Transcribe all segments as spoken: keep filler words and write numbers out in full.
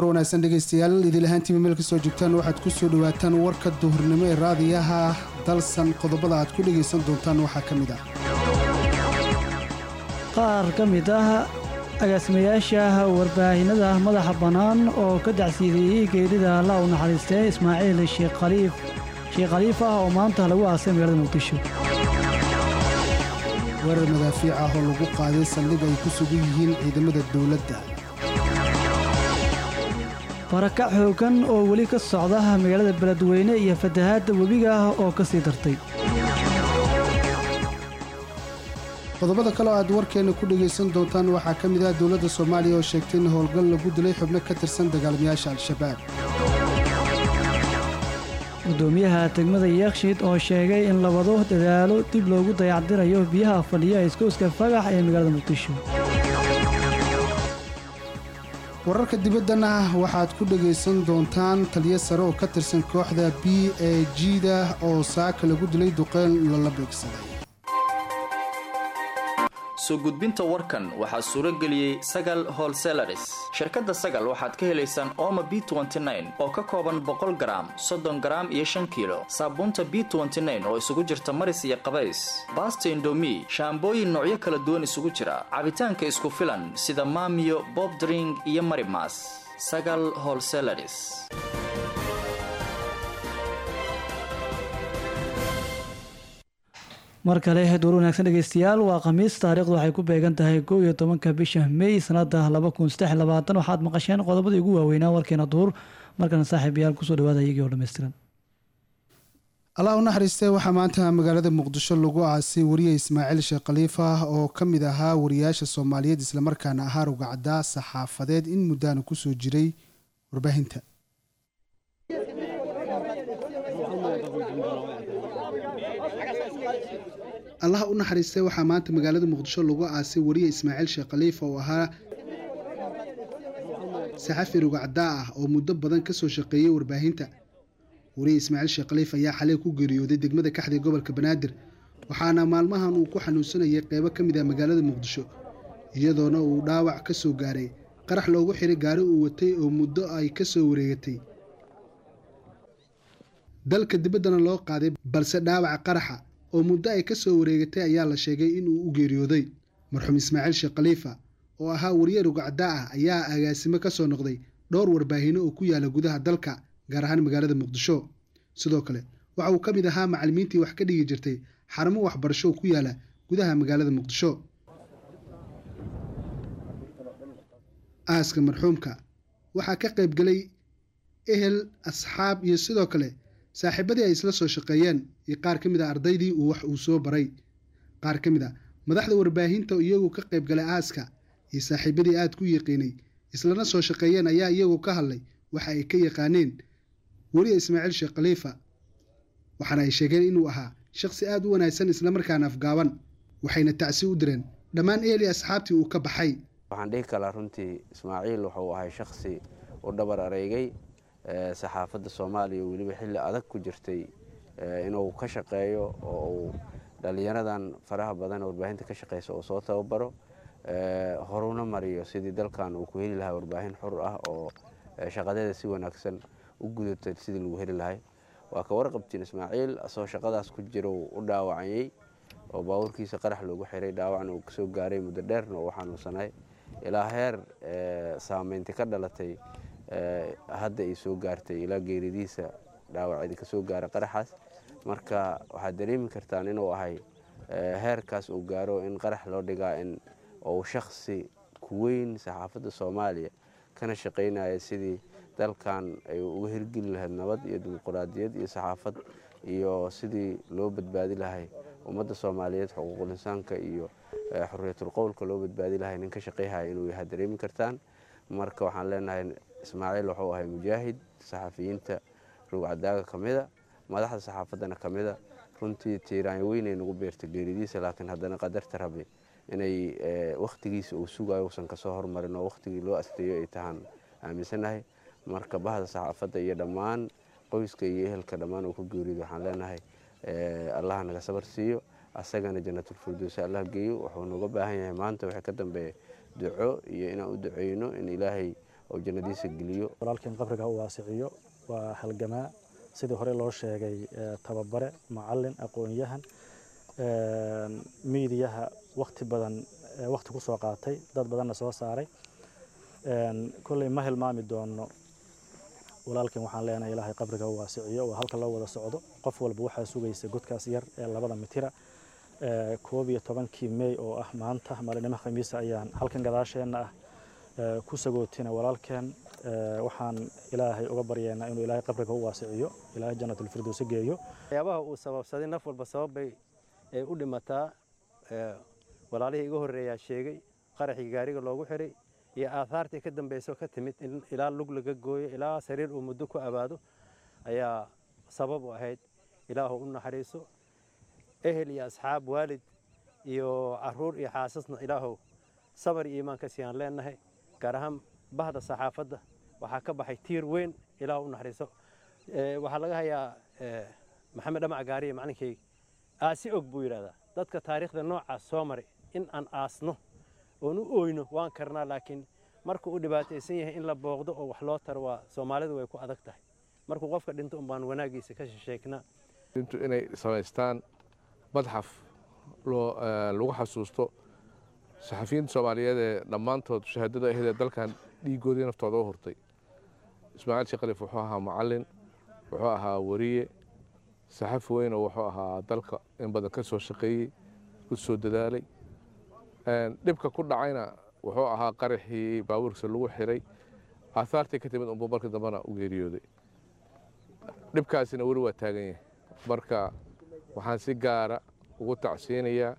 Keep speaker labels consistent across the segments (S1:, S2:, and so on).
S1: duur wanaagsan dhegeystayaal idil ahaantii meel ka soo joogtaan waxaad ku soo dhawaataan warka duhurnimo ee raadiyaha dalsan qodobada aad ku dhageysan doontaan waxaa ka mid ah
S2: qaar ka mid ah agaasimayaasha warbaahinada madaxa bannaan oo ka dacsiideeyey geerida Allah u naxariistay Ismaaciil Sheekh Khaliif Sheekh Khaliif ah oo maanta lagu aasay magaalada Muqdisho
S1: warar madaafiic ah oo lagu qaaday saldhig ay ku sugan yihiin ciidamada dawladda
S2: barakac xoogan oo weli ka socda magaalada Beledweyne iyo fatahaadda webiga oo ka sii dartay
S1: qodobada kale aad warkeena ku dhageysan doontaan waxaa ka mid ah dawladda Soomaaliya oo sheegtay in howlgal lagu dilay xubno ka tirsan dagaalamayaasha Al-Shabaab
S2: gudoomiyaha degmada Yakshiid oo sheegay in labado dadaalo dib loogu dayactirayo biyaha fadhiya iskooska fagax ee magaalada Muqdisho wararka dibaddana waxaad ku dhageysan doontaan taliye sare oo ka tirsan kooxda B A G-da oo saaka lagu dilay duqeyn la beegsaday
S3: soo gudbinta warkan waxaa suuro geliyey Sagal Wholesalers shirkadda Sagal waxaad ka helaysaan Omo B twenty-nine oo ka kooban boqol garaam soddon garaam iyo shan kiilo saabuunta B twenty-nine oo isugu jirta maris iyo qabays baasto indomie shaambooyin noocyo kala duwan isugu jira cabitaanka isku filan sida Maamiyo Bob Drink iyo Marimas Sagal Wholesalers
S2: mar kale door wanaagsan dhegeystayaal waa khamiis taariikhdu waxay ku beegan tahay kow iyo tobanka bisha May sanada laba kun saddex iyo labaatan waxaad maqasheen qodobadii ugu waaweynaa warkeena duur markana saaxiibayaal ku soo dhawaada iyagoo dhameystiran
S1: Allah u naxariistay waxaa maanta magaalada Muqdisho lagu aasay wariye Ismaaciil Sheekh Khaliif oo ka mid ahaa wariyaasha Soomaaliyeed isla markaana ahaa rugacda saxaafadeed in muddaana ku soo jiray warbaahinta Allah u naxariistay waxaa maanta magaalada Muqdisho lagu aasay wariye Ismaaciil Sheekh Khaliif oo ahaa saxafi rugacda ah oo muddo badan ka soo shaqeeyay warbaahinta wariye Ismaaciil Sheekh Khaliif ayaa xalay ku geeriyooday degmada Kaxda ee gobolka Banaadir waxaana maalmahan uu ku xanuunsanayay qaybo ka mid ah magaalada Muqdisho iyadoona uu dhaawac ka soo gaaray qarax loogu xiray gaari uu watay oo muddo ay ka soo wareegatay dalka dibaddana loo qaaday balse dhaawaca qaraxa oo muddo ay ka soo wareegatay ayaa la sheegay in uu u geeriyooday marxuum Ismaaciil Sheekh Khaliif oo ahaa wariye rugacda ah ayaa agaasimo ka soo noqday dhowr warbaahin oo ku yaala gudaha dalka gaar ahaan magaalada Muqdisho sidoo kale waxa uu ka mid ahaa macallimiintii wax ka dhigi jirtay xarumo waxbarasho ku yaala gudaha magaalada Muqdisho aaska marxuumka waxa ka qayb galay ehel asxaab iyo sidoo kale saaxiibadii ay isla soo shaqeeyeen iyo qaar ka mid ah ardaydii uu wax uu soo baray qaar ka mid ah madaxda warbaahinta iyagu ka qayb galay aaska iyo saaxiibadii aad ku yaqiinay islana soo shaqeeyeen ayaa iyagu ka hadlay waxa ay ka yaqaaneen wariye Ismaaciil Sheekh Khaliif waxaana ay sheegeen inuu ahaa shakhsi aad u wanaagsan isla markaana afgaaban waxayna tacsi u direen dhammaan eeli asxaabtii uu ka baxay
S4: waxaan dhihi karaa runtii Ismaaciil wuxuu ahaa shakhsi u dhabar areegay saxaafadda Soomaaliya waliba xilli adag ku jirtay inuu ka shaqeeyo oo uu dhalinyaradan faraha badan warbaahinta ka shaqeyso oo soo tababaro horuna mariyo sidii dalkan uu ku heli lahaa warbaahin xor ah oo shaqadeeda si wanaagsan u gudatay sidii lagu heli lahaa waa ka warqabtiin Ismaaciil asoo shaqadaas ku jiro u dhaawacayay oo baawarkiisa qarax loogu xiray dhaawacna uu soo gaaray muddo dheerna oo xanuunsanay ilaa heer saameynta ka dhalatay hadda ay soo gaartay ilaa geeridiisa dhaawacdi ka soo gaaray qaraxaas marka waxaad dareemi kartaan inuu ahay heerkaas uu gaaro in qarax loo dhigaa in oo shakhsi ku weyn saxaafadda Soomaaliya kana shaqeynaya sidii dalkan ay uga hirgeli lahayd nabad iyo dimuqraadiyad iyo saxaafad iyo sidii loo badbaadi lahay ummadda Soomaaliyeed xuquuqul insaanka iyo xorriyatul qowlka loo badbaadi lahay nin ka shaqeeyahay inuu yahay dareemi kartaan marka waxaan leenahay Ismaaciil wuxuu ahay mujaahid saxafiyiinta rugacdaaga kamida madaxda saxaafaddana kamida runtii tiiraan weyn ay nagu beertay geeridiisa laakiin haddana qadarta Rabbi inay waqtigiisa uu sugayo uusan ka soo hormarin oo waqtigii loo asteeyo ay tahan aaminsanahay marka bahda saxaafadda iyo dhammaan qoyska iyo ehelka dhammaan uu ku geeriyo waxaan leenahay Allah naga sabar siiyo asagana jannatul firdaws Allah geeyo wuxuu nooga baahan yahay maanta waxa ka dambeeya duco iyo inaan u duceyno in Ilaahay oo jannadiisa geliyo.
S5: walaalkeen qabriga u waasiciyo waa halgamaa sidii hore loo sheegay tababare macallin aqoon-yahan miidiyaha waqti badan waqti ku soo qaatay dad badanna soo saaray kulley ma hilmaami doono walaalkeen waxaan leenahay ilaahay qabriga u waasiciyo waa halka loo wada socdo qof walba waxaa sugaysa godkaas yar ee labada mitira koob iyo tobankii May oo ah maanta maalinimo khamiis ayaan halkan gadaasheena ah ku sagootina walaalkeen waxaan ilaahay uga baryeena inuu ilaahay qabriga u waasiciyo ilaahay jannatul firdaws geeyo.
S6: waxyaabaha uu sababsaday naf walba sababbay ay u dhimataa walaalihii iga horreeyaa sheegay qaraxii gaariga loogu xiray iyo aahaartii ka dambayso ka timid in ilaa lug laga gooyo ilaa sariir uu muddo ku abaado ayaa sabab u ahayd. ilaahu u naxariiso ehel iyo asxaab waalid iyo caruur iyo xaasasna ilaahu sabar iyo iimaan ka siiyaan leenahay gaar ahaan bahda saxaafadda waxaa ka baxay tiir weyn ilaahu u naxariiso. waxaa laga hayaa maxamed dhamac gaariye macalinkayga aasi og buu yidhahdaa dadka taariikhda noocaas soo maray in aan aasno oon u ooyno waan karnaa laakiin markuu u dhibaataysan yahay in la booqdo oo wax loo taro waa soomaalidu way ku adag tahay markuu qofka dhinto un baan wanaagiisa ka sheegnaa.
S7: intu inay samaystaan madxaf lagu xasuusto saxafiyiinta soomaaliyeed ee dhammaantood shahaadada ahayd ee dalkan dhiigoodii naftooda u hurtay. ismaaciil sheekh khaliif wuxuu ahaa macallin wuxuu ahaa wariye saxafi weyn oo wuxuu ahaa dalka in badan ka soo shaqeeyey u soo dadaalay dhibka ku dhacayna wuxuu ahaa qaraxii baabuurkiisa lagu xiray aahaartii ka timid unbuu markii dambena u geeriyooday. dhibkaasina weli waa taagan yahay marka waxaan si gaara ugu tacsiinayaa.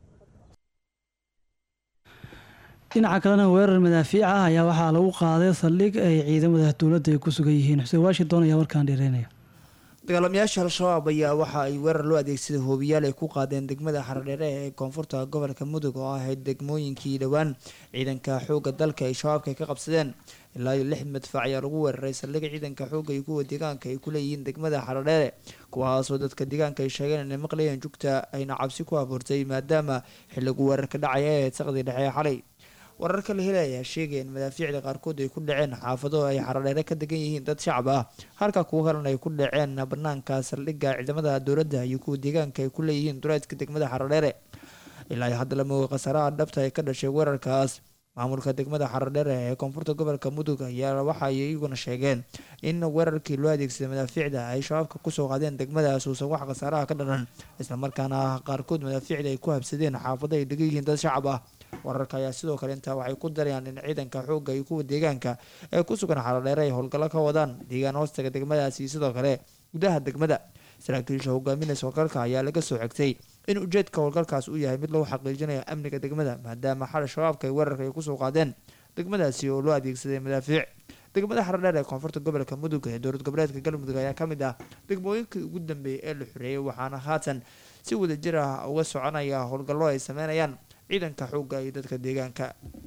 S2: dhinaca kalena weerar madaafiic ah ayaa waxaa lagu qaaday saldhig ay ciidamada dowladda ay ku sugan yihiin. xuseen washington ayaa warkaan dheereynaya.
S8: dagaalamayaasha al-shabaab ayaa waxa ay weerar loo adeegsaday hoobiyaal ay ku qaadeen degmada xaradheere ee koonfurta gobolka mudug oo ahayd degmooyinkii dhowaan ciidanka xoogga dalka ay shabaabka ay ka qabsadeen. ilaa iyo lix madfac ayaa lagu weeraray saldhig ciidanka xoogga iyo kuwa deegaanka ay ku leeyihiin degmada xaradheere kuwaasoo dadka deegaanka ay sheegeen inay maqlayeen jugta ayna cabsi ku abuurtay maadaama xilligu weerarka dhacaya ee saqdii dhexe ee xalay. wararka la helay ayaa sheegaya in madaafiicda qaarkood ay ku dhaceen xaafado ay xaradheere ka degan yihiin dad shacab ah halka kuwo kalena ay ku dhaceen banaanka saldhigga ciidamada dowladda iyo kuwa deegaanka ay ku leeyihiin duleedka degmada xaradheere. ilaa hadda lama oga khasaaraha dhabta ay ka dhashay weerarkaas. maamulka degmada xaradheere ee koonfurta gobolka mudug ayaa waxay iyaguna sheegeen in weerarkii loo adeegsaday madaafiicda ay shabaabka kusoo qaadeen degmadaas uusan wax khasaaraha ka dhalan islamarkaana qaarkood madaafiicda ay ku habsadeen xaafado ay degan yihiin dad shacab ah. wararka ayaa sidoo kale intaa waxay ku darayaan in ciidanka xoogga iyo kuwa deegaanka ee ku sugan xaradheere ay howlgallo ka wadaan deegaan hoostaga degmadaasi sidoo kale gudaha degmada. saraakiisha hogaaminaysa howlgalka ayaa laga soo xigtay in ujeedka howlgalkaas uu yahay mid lagu xaqiijinayo amniga degmada maadaama xal shabaabka ay weerarka ay kusoo qaadeen degmadaasi oo loo adeegsaday madaafiic. degmada xaradheere ee koonfurta gobolka mudug ee dowlad goboleedka galmudug ayaa ka mid ah degmooyinkii ugu dambeeyay ee la xoreeyay waxaana haatan si wadajir ah uga soconaya howlgallo ay sameynayaan ciidanka xoogga iyo dadka deegaanka.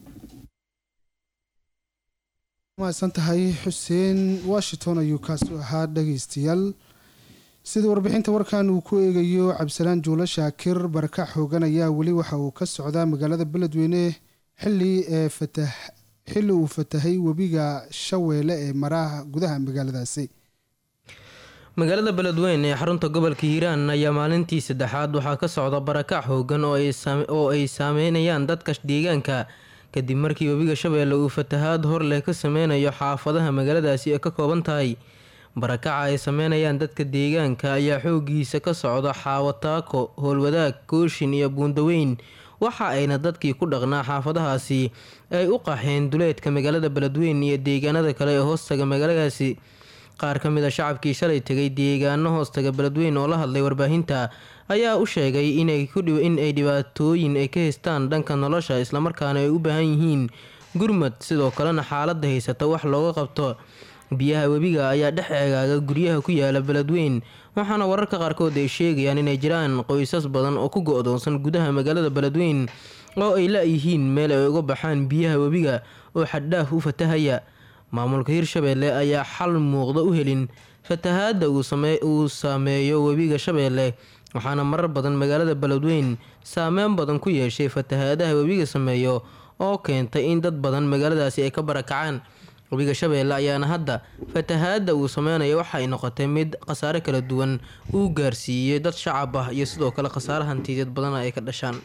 S1: mahadsan tahay xuseen washington ayuu kaasi ahaa dhageystayaal. sida warbixinta warkan uu ku eegayo cabdisalaan juulo shaakir barakac xoogan ayaa weli waxa uu ka socdaa magaalada beledweyne xilli ee fatah xilli uu fatahay webiga shaweelle ee maraha gudaha magaaladaasi.
S9: magaalada beledweyne ee xarunta gobolka hiiraan ayaa maalintii saddexaad waxaa ka socda barakac xoogan oo ay saameynayaan dadka deegaanka kadib markii webiga shabeelle uu fatahaad hor leh ka sameynayo xaafadaha magaaladaasi ee ka kooban tahay. barakaca ay sameynayaan dadka deegaanka ayaa xoogiisa ka socda xaawataako howlwadaag kooshin iyo buundaweyn waxa ayna dadkii ku dhaqnaa xaafadahaasi ay u qaxeen duleedka magaalada beledweyne iyo deegaanada kale ee hoostaga magaaladaasi. qaar ka mid a shacabkii shalay tegay deegaano hoostaga beledweyne oo la hadlay warbaahinta ayaa u sheegay in ay dhibaatooyin ay ka haystaan dhanka nolosha islamarkaana ay u baahan yihiin gurmad sidoo kalena xaalada haysata wax looga qabto. biyaha webiga ayaa dhex eegaaga guryaha ku yaala beledweyne waxaana wararka qaarkood ay sheegayaan inay jiraan qoysas badan oo ku go-doonsan gudaha magaalada beledweyne oo ay la-yihiin meel ay uga baxaan biyaha webiga oo xaddhaaf u fatahaya. maamulka hirshabeelle ayaa xal muuqda u helin fatahaada uu saameeyo webiga shabeelle waxaana marar badan magaalada beledweyne saameyn badan ku yeeshay fatahaadaha webiga sameeyo oo keentay in dad badan magaaladaasi ay ka barakacaan. webiga shabeelle ayaana hadda fatahaada uu sameynayo waxa ay noqotay mid khasaare kala duwan uu gaarsiiyey dad shacab ah iyo sidoo kale khasaare hantiyeed badan ay ka dhashaan.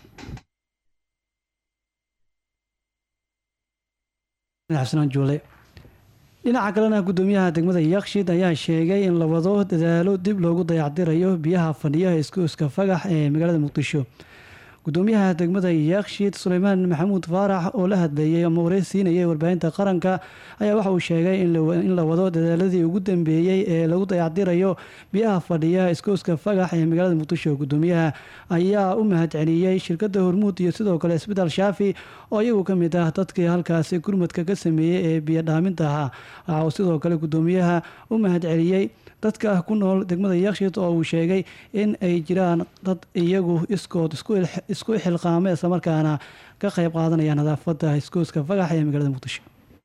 S2: dhinaca kalena gudoomiyaha degmada Yakshiid ayaa sheegay in la wado dadaalo dib loogu dayactirayo biyaha fadhiyaha iskuuska Fagax ee magaalada Muqdisho. gudoomiyaha degmada Yakshiid Suleymaan Maxamuud Faarax oo la hadlayay ama wareysiinayay warbaahinta qaranka ayaa waxa uu sheegay in la wado dadaaladii ugu dambeeyay ee lagu dayactirayo biyaha fadhiyaha iskuuska Fagax ee magaalada Muqdisho. gudoomiyaha ayaa u mahadceliyay shirkadda Hormuud iyo sidoo kale Isbitaal Shaafi oo iyagu ka mid ah dadkii halkaasi gurmadka ka sameeyay ee biyo dhaaminta ahaa. waxa uu sidoo kale gudoomiyaha u mahadceliyay dadka ku nool degmada Yakshiid oo uu sheegay in ay jiraan dad iyagu iskood isku isku xilqaamay isla markaana ka qayb qaadanaya nadaafadda iskuuska Fagax ee magaalada Muqdisho.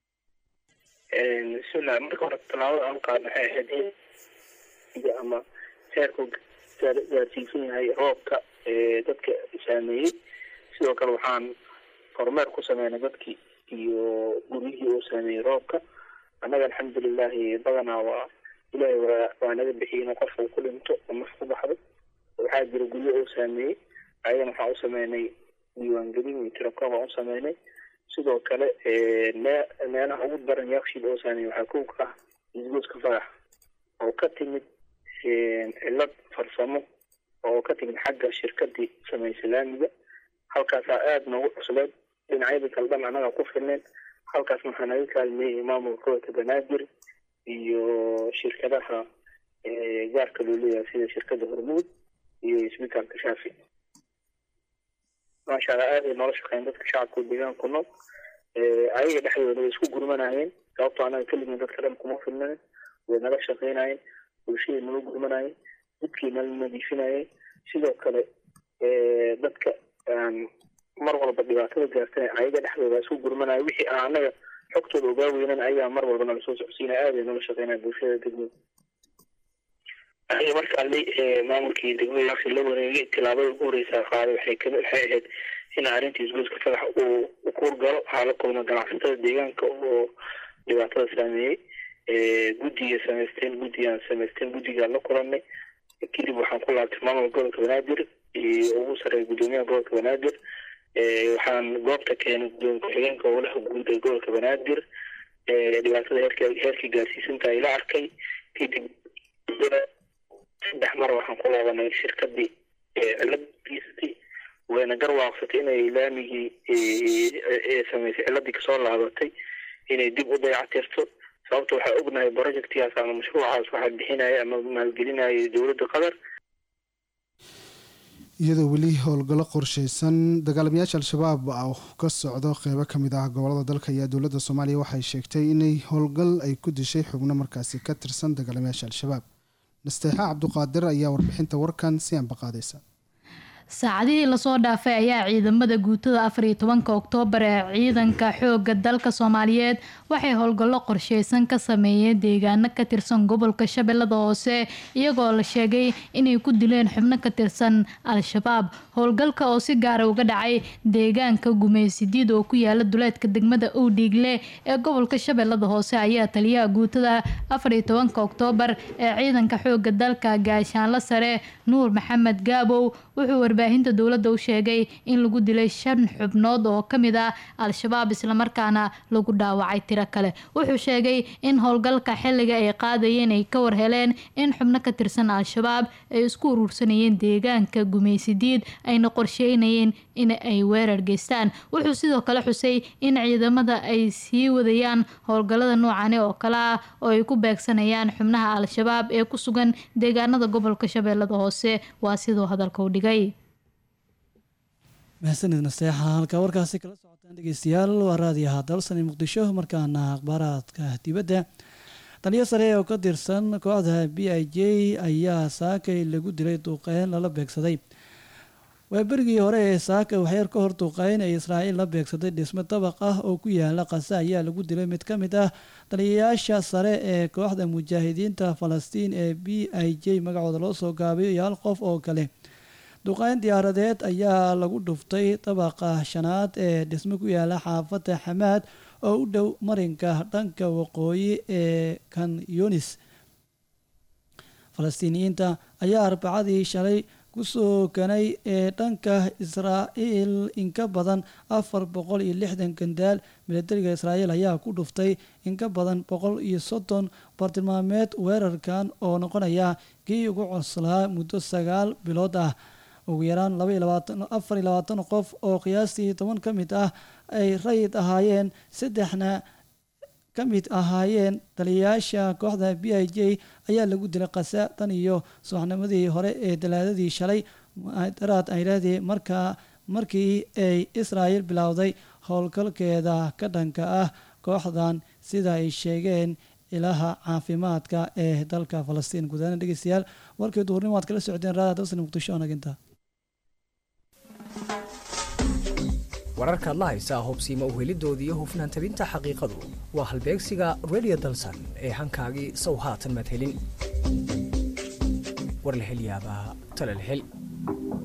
S10: een sula marka hore talaabada aan qaadnay waxay ahayd in ama heerku gaarsiisan yahay roobka ee dadka saameeyay. sidoo kale waxaan kormeer ku sameynay dadkii iyo gurigii oo saameeyay roobka. annaga alxamdulillaah badanaa waa ilaahay waa naga bixiyay qof uu ku dhinto ama ku baxdo. waxaa jira guryo oo saameeyay ayaan waxaa u sameynay diiwaangelin iyo tirakoon u sameynay. sidoo kale meelaha ugu daran Yakshiid oo saameeyay waxaa kow ka ah isgoyska Fagax oo ka timid cilad farsamo oo ka timid xagga shirkadii samaysay laamiga. halkaas aad noogu cusleed dhinacyada kale dhan anaga ku filneen. halkaas waxaa naga kaalmeeyay maamulka gobolka Banaadir iyo shirkadaha gaarka loo leeyahay sida shirkadda Hormuud iyo Isbitaalka Shaafi. maasha Allah aad ay nolosha shaqeyn dadka shacabka deegaanka ku nool ayaga dhexdooda way isku gurmanayeen sababtoo anaga kaliya dadka dhan kuma filneen way naga shaqeynayeen bulshada nala gurmanayeen dadkii nala nadiifinayeen. sidoo kale dadka mar walba dhibaatada gaartay ayaga dhexdooda isku gurmanaya wixii aan anaga xogtooda ogaa weynaan ayaa mar walba nala soo socodsiinaya aad ay nala shaqeynayaan bulshada degmada. aniga marka alle maamulkii degmada Yakshiid la wareegay tilaabada ugu horeysa qaaday waxay kamid waxay ahayd in arrintii isgoyska Fagax uu u kuurgalo waxaa la kulma ganacsatada deegaanka oo dhibaatada saameeyey. guddiga samaysteen guddigaan samaysteen guddigaan la kulannay. kadib waxaan ku laabtay maamulka gobolka Banaadir iyo ugu sarreeya gudoomiyaha gobolka Banaadir. waxaan goobta keenay gudoomiye ku-xigeenka howlaha guud ee gobolka Banaadir. dhibaatada heerka heerkii gaarsiisantaa ila arkay. kadib saddex mar waxaan ku laabanay shirkadii cilad wayna garwaaqsatay inay laamigii ee samaysay ciladii kasoo laabatay inay dib u dayactirto. sababta waxaa ognahay projectkaas ama mashruucaas waxaa bixinaya ama maalgelinaya dowladda Qatar.
S1: iyadoo weli howlgallo qorsheysan dagaalamayaasha al-shabaab oo ka socdo qeybo ka mid ah gobolada dalka ayaa dowladda Soomaaliya waxay sheegtay inay howlgal ay ku dishay xubno markaasi ka tirsan dagaalamayaasha al-shabaab. nasteexa cabduqaadir ayaa warbixinta warkan si aan baqaadaysa.
S11: saacadihii lasoo dhaafay ayaa ciidamada guutada afar iyo tobanka Oktoobar ee ciidanka xoogga dalka Soomaaliyeed waxay howlgallo qorsheysan ka sameeyeen deegaano ka tirsan gobolka Shabeellada Hoose iyagoo la sheegay inay ku dileen xubno ka tirsan al-shabaab. howlgalka oo si gaar ah uga dhacay deegaanka Gumeysidiid oo ku yaala duleedka degmada Owdhiigle ee gobolka Shabeellada Hoose ayaa taliyaha guutada afar iyo tobanka Oktoobar ee ciidanka xoogga dalka gaashaanle sare Nuur Maxamed Gaabow wuxuu warbaahinta dowladda u sheegay in lagu dilay shan xubnood oo ka mid ah al-shabaab isla markaana lagu dhaawacay tiro kale. wuxuu sheegay in howlgalka xilliga ay qaadayeen ay ka war heleen in xubno ka tirsan al-shabaab ay isku urursanayeen deegaanka Gumeysidiid ayna qorsheynayeen in ay weerar geystaan. wuxuu sidoo kale xusay in ciidamada ay sii wadayaan howlgallada noocan oo kale ah oo ay ku beegsanayaan xubnaha al-shabaab ee ku sugan deegaanada gobolka Shabeellada Hoose. waa sidoo hadalka u dhigay.
S2: mahadsanid nasteexa halka warkaasi kala socotaan dhegeystayaal waa raadiyaha dalsan ee Muqdisho. markaana akhbaaraadka dibadda taliyo sare oo ka tirsan kooxda B I J ayaa saakay lagu dilay duqeyn lala beegsaday. waa berigii hore ee saaka waxyar ka hor duqeyn ay Israa'iil la beegsaday dhisme dabaq ah oo ku yaala Qasa ayaa lagu dilay mid ka mid ah taliyayaasha sare ee kooxda mujaahidiinta Falastiin ee B I J magacooda loo soo gaabiyo iyo hal qof oo kale. duqeyn diyaaradeed ayaa lagu dhuftay dabaqa shanaad ee dhisme ku yaala xaafadda Xamaad oo u dhow marinka dhanka waqooyi ee kan yunis. falastiiniyiinta ayaa arbacadii shalay kusoo kanay ee dhanka israa'iil in ka badan afar boqol iyo lixdan gandaal. milatariga israa'iil ayaa ku dhuftay in ka badan boqol iyo soddon bartilmaameed weerarkan oo noqonaya kii ugu coslaa muddo sagaal bilood ah. ugu yaraan afar iyo labaatan qof oo qiyaastii toban ka mid ah ay rayid ahaayeen, saddexna ka mid ahaayeen taliyayaasha kooxda b i j ayaa lagu dilay qasa tan iyo subaxnimadii hore ee talaadadii shalay daraad ayrahdii markaa markii ay israa'iil bilowday howlgalkeeda ka dhanka ah kooxdan sida ay sheegeen ilaha caafimaadka ee dalka falastiin. gudahaan dhegeystayaal warkii duhurnimo waad kala socdeen raada dalsan muqdisho anaginta
S12: wararkaad la haysaa hubsiimo uhelidoodii iyo hufnaan tabinta xaqiiqadu waa halbeegsiga radio dalsan ee hankaagii sow haatan maad helin war la hel yaabaa tala la hel